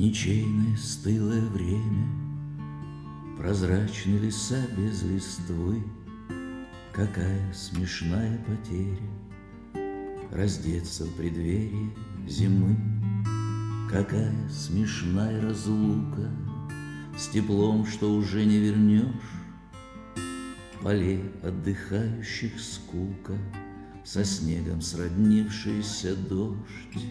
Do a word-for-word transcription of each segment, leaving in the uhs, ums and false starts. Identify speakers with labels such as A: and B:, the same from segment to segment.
A: Ничейное стылое время, прозрачны леса без листвы. Какая смешная потеря раздеться в преддверии зимы. Какая смешная разлука с теплом, что уже не вернешь. Полей отдыхающих скука, со снегом сроднившийся дождь.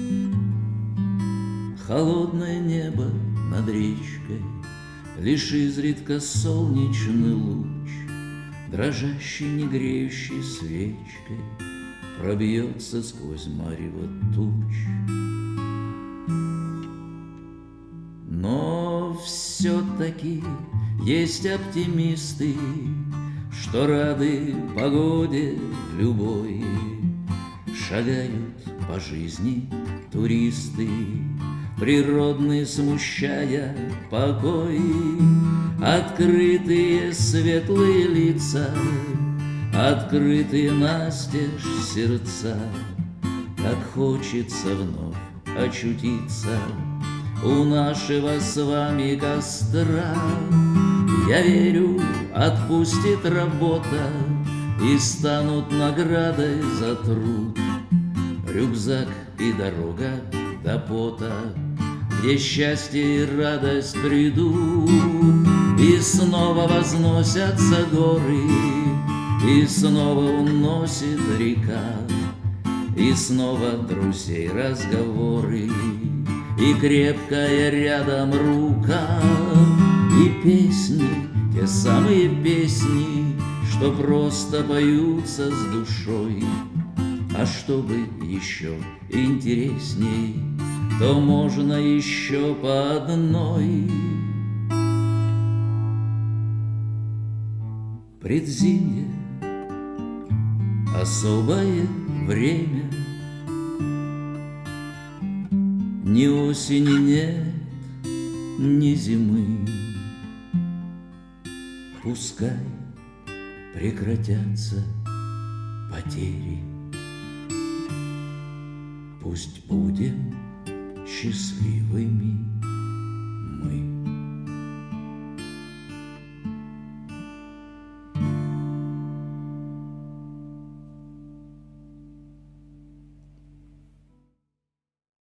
A: Холодное небо над речкой, лишь изредка солнечный луч, дрожащий, не греющий свечкой, пробьется сквозь марево туч. Но все-таки есть оптимисты, что рады погоде любой. Шагают по жизни туристы, природный смущая покой. Открытые светлые лица, открытые настежь сердца. Как хочется вновь очутиться у нашего с вами костра. Я верю, отпустит работа, и станут наградой за труд рюкзак и дорога до пота, где счастье и радость придут. И снова возносятся горы, и снова уносит река, и снова друзей разговоры, и крепкая рядом рука, и песни, те самые песни, что просто поются с душой. А чтобы еще интересней, то можно еще по одной. Предзимье — особое время, ни осени нет, ни зимы. Пускай прекратятся потери, пусть будем счастливыми.